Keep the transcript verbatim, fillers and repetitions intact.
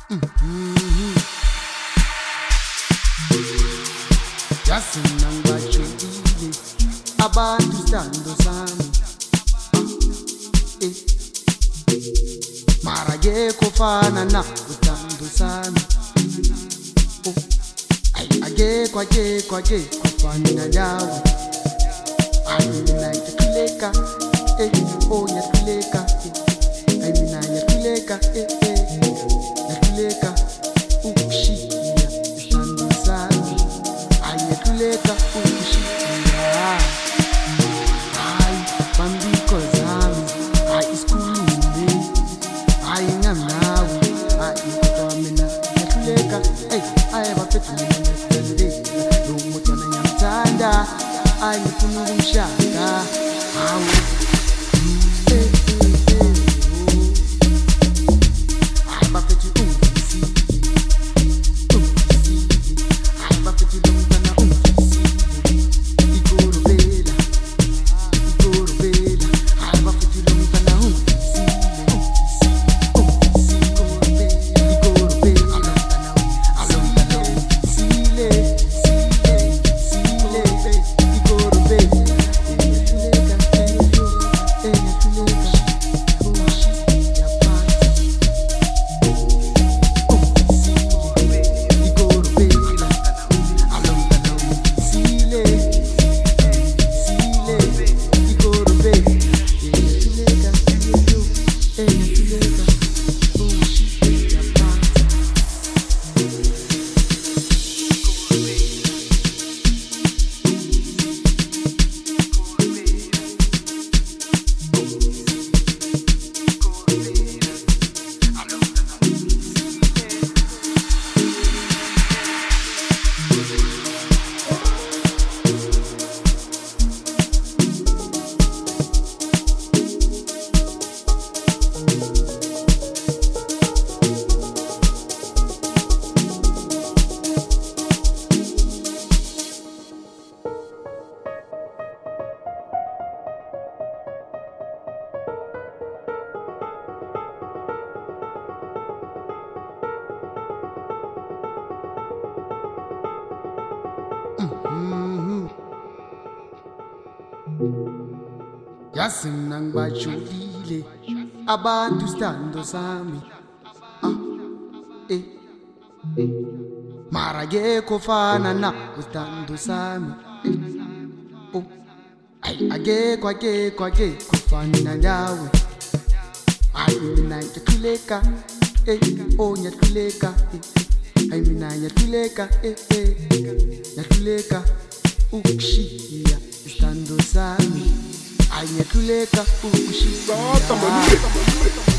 Mm-hmm. Yasinang bajulile abantu stando sami eh. Mara yeko fana na utando sami oh. Ay ageko ageko ageko fana dawe ay mina yakuleka eh oh yakuleka eh. Ay mina yakuleka eh eh yakuleka ukushiya stando sami ay yakuleka ukushiya ay bambiko zami ay iskulume ay nganawe ay kwamina yakuleka eh ay bafethi ngende lo mutana nyamthanda ay ngifuna ukumshaka awu Mm-hmm. Yasinang bajulile abantu stando sami ah eh eh mara yeko fana na stando sami eh oh ay ageko ageko ageko fana dawe ay mina yakuleka eh oh yakuleka eh ay mina yakuleka eh eh yakuleka ukushiya stando sami ay yakuleka ukushiya